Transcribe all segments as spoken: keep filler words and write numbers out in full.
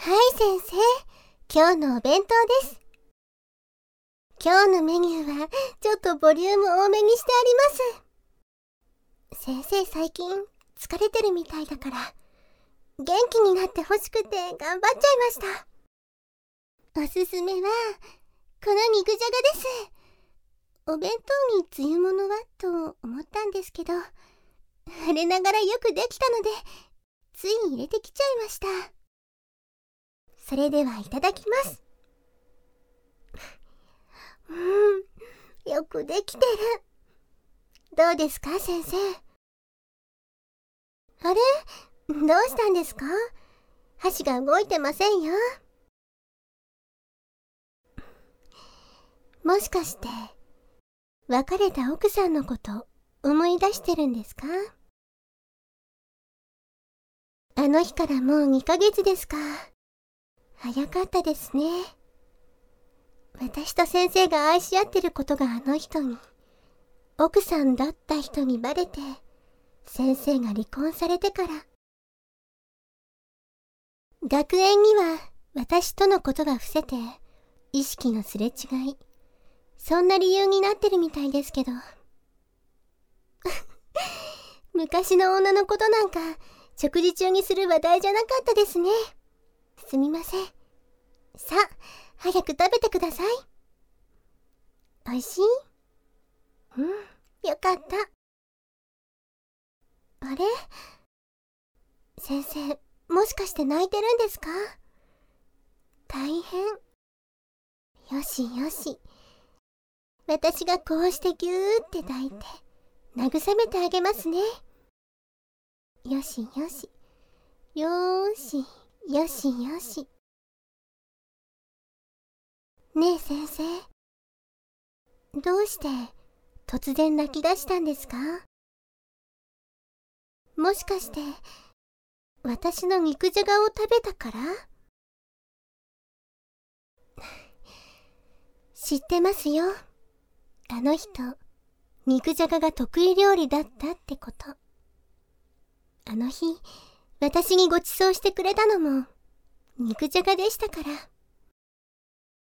はい先生、今日のお弁当です。今日のメニューはちょっとボリューム多めにしてあります。先生最近疲れてるみたいだから元気になってほしくて頑張っちゃいました。おすすめはこの肉じゃがです。お弁当につゆものはと思ったんですけど、我ながらよくできたのでつい入れてきちゃいました。それではいただきます。うん、よくできてる。どうですか先生。あれ、どうしたんですか？箸が動いてませんよ。もしかして別れた奥さんのこと思い出してるんですか？あの日からもうにかげつですか。早かったですね。私と先生が愛し合ってることがあの人に、奥さんだった人にバレて、先生が離婚されてから。学園には私とのことが伏せて、意識のすれ違い、そんな理由になってるみたいですけど。昔の女のことなんか食事中にする話題じゃなかったですね。すみません。さあ、早く食べてください。おいしい？うん、よかった。あれ？先生、もしかして泣いてるんですか？大変。よしよし。私がこうしてぎゅーって抱いて、慰めてあげますね。よしよし。よーし、よしよし。ねえ先生。どうして突然泣き出したんですか？もしかして私の肉じゃがを食べたから？知ってますよ。あの人、肉じゃがが得意料理だったってこと。あの日、私にご馳走してくれたのも肉じゃがでしたから。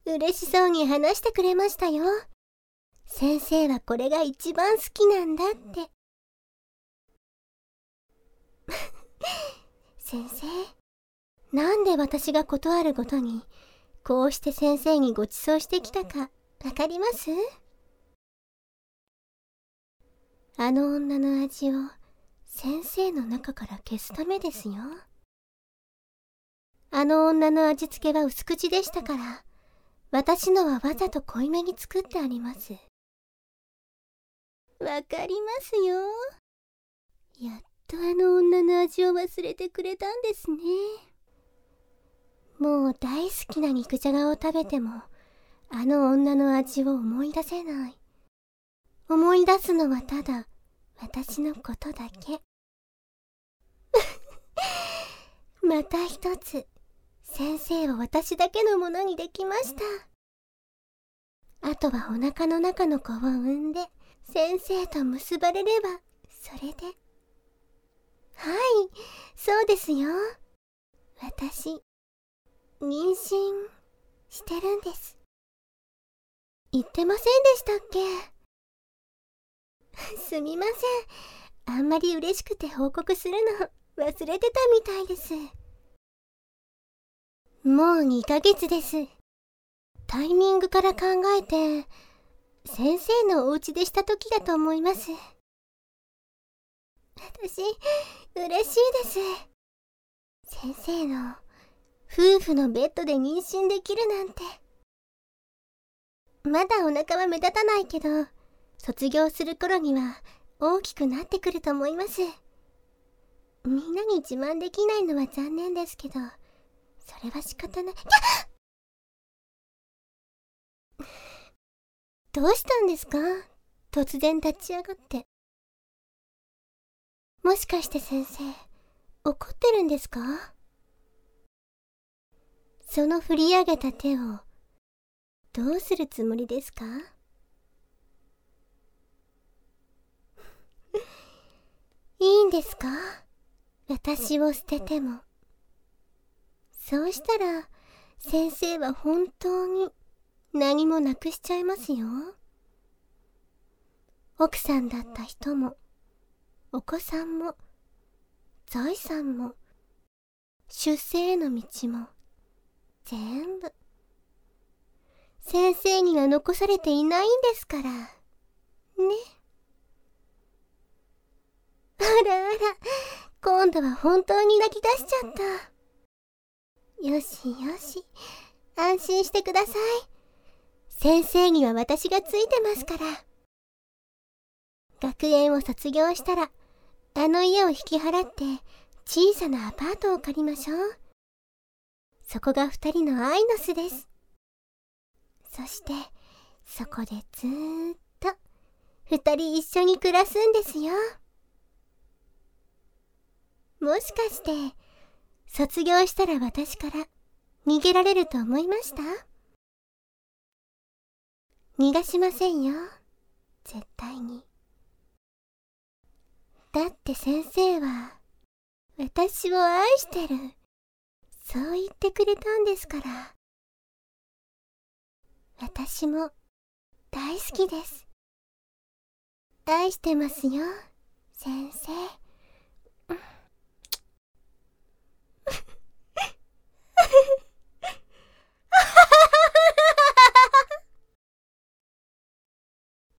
嬉しそうに話してくれましたよ。先生はこれが一番好きなんだって。先生、なんで私がことあるごとにこうして先生にご馳走してきたかわかります？あの女の味を先生の中から消すためですよ。あの女の味付けは薄口でしたから、私のはわざと濃いめに作ってあります。わかりますよ。やっとあの女の味を忘れてくれたんですね。もう大好きな肉じゃがを食べても、あの女の味を思い出せない。思い出すのはただ私のことだけ。また一つ先生を私だけのものにできました。あとはお腹の中の子を産んで先生と結ばれればそれで。はい、そうですよ。私妊娠してるんです。言ってませんでしたっけ？すみません。あんまり嬉しくて報告するの忘れてたみたいです。もうにかげつです。タイミングから考えて先生のお家でした時だと思います。私嬉しいです。先生の夫婦のベッドで妊娠できるなんて。まだお腹は目立たないけど、卒業する頃には大きくなってくると思います。みんなに自慢できないのは残念ですけど、それは仕方ない。どうしたんですか？突然立ち上がって。もしかして先生、怒ってるんですか？その振り上げた手をどうするつもりですか？いいんですか？私を捨てても。 そうしたら先生は本当に何もなくしちゃいますよ。奥さんだった人も、お子さんも、財産も、出世への道も、全部。先生には残されていないんですから。ね。あらあら、今度は本当に泣き出しちゃった。よしよし、安心してください。先生には私がついてますから。学園を卒業したら、あの家を引き払って小さなアパートを借りましょう。そこが二人の愛の巣です。そしてそこでずーっと二人一緒に暮らすんですよ。もしかして卒業したら私から逃げられると思いました？逃がしませんよ、絶対に。だって先生は私を愛してる、そう言ってくれたんですから。私も大好きです。愛してますよ、先生。